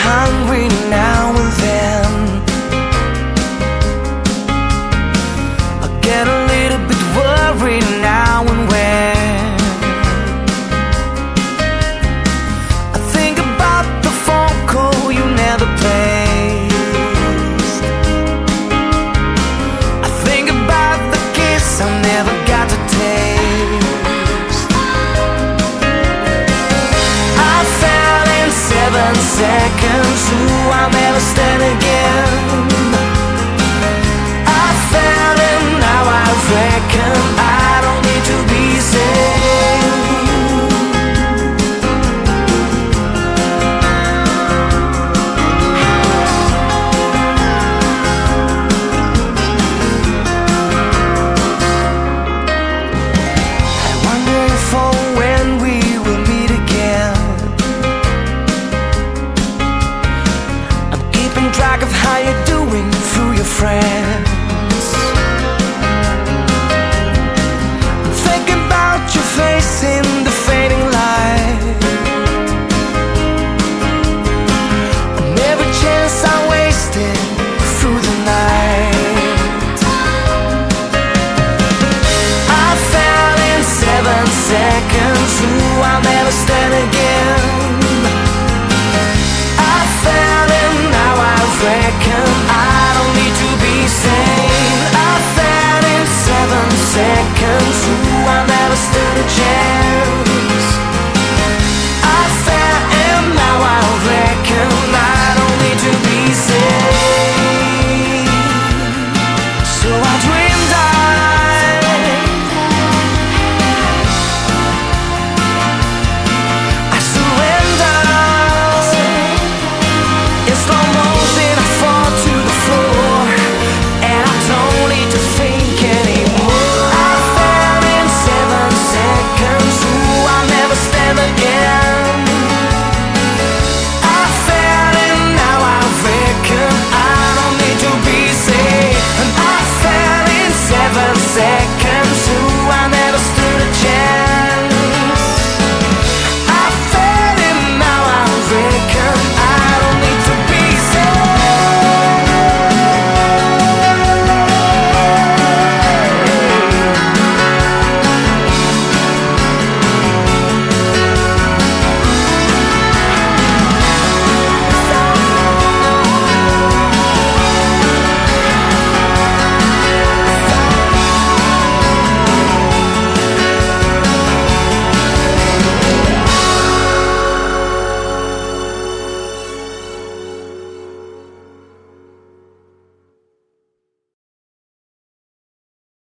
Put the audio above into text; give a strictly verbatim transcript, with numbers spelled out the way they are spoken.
hungry now and then. I get a little bit worried now and when. I think about the phone call you never placed. I think about the kiss I never got to taste. I fell in seven seconds, who I'll never stand again. I fell and now I reckon I don't need to be saved. I wonder if or when we will meet again. I'm keeping track of how you're doing through your friends.